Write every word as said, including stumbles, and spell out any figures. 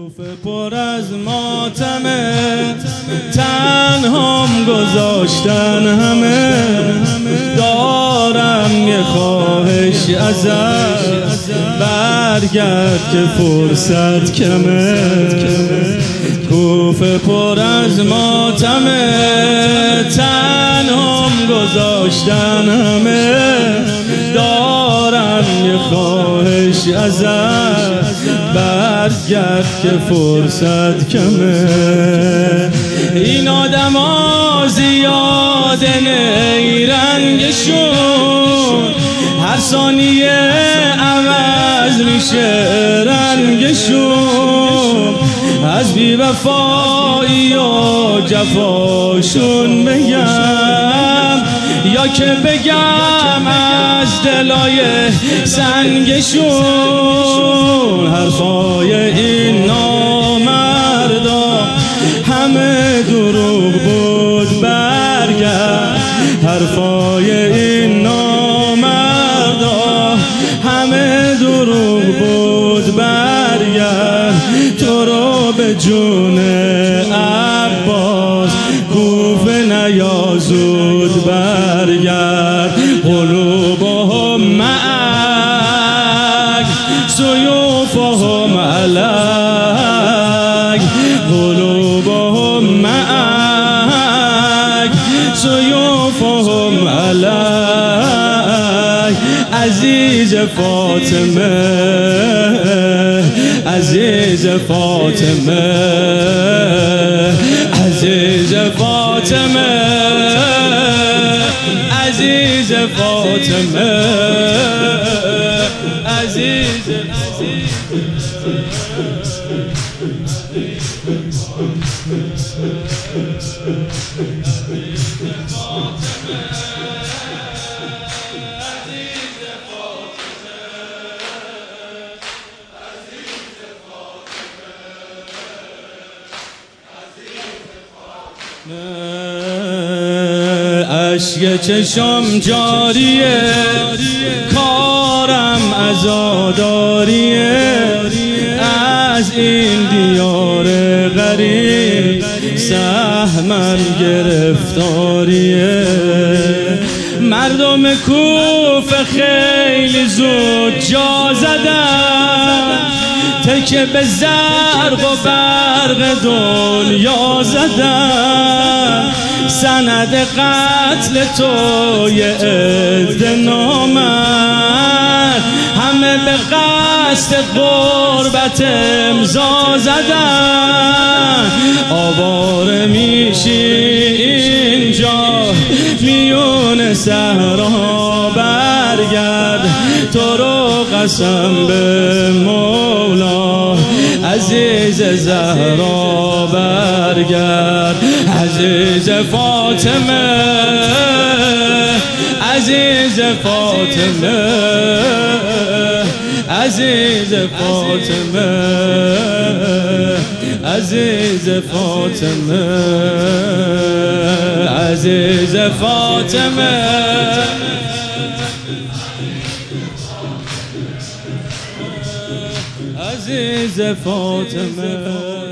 کوفه پر از ماتمه، تنهام گذاشتن همه. دارم یه خواهش ازت، برگرد که فرصت کمه. کوفه پر از ماتمه، تنهام گذاشتن همه. دارم یه خواهش ازت، برگرد که فرصت کمه. این آدم ها زیاده نیرنگشون، هر ثانیه عوض میشه رنگشون. از بی وفایی و جفاشون بگم، یا که بگم از دلای سنگشون. حرفای این نامردا همه دروغ بود، برگرد. حرفای این نامردا همه دروغ بود، برگرد. تو رو به جون عباس کوفه نیازود، برگرد. قلوبهم معک سیوفهم علیک، قلوبهم معک سیوفهم علیک. عزیز فاطمه، عزیز فاطمه، عزیز فاطمه، عزیز فاطمه، عزیز اشک چشم جاریه، کارم عزاداریه. از این دیار غریب سهمم گرفتاریه. مردم کوفه خیلی زود جا زدن، تکه به زرق و برق دنیا زدن. سند قتل تو یه عده نامرد، همه به قصد غربت امضا زدن. آواره میشی اینجا میون صحرا، برگرد. تو رو قسم به مولا عزیز زهرا، برگرد. عزیز فاطمه، عزیز فاطمه، عزیز فاطمه، عزیز فاطمه، عزیز فاطمه، عزیز فاطمه.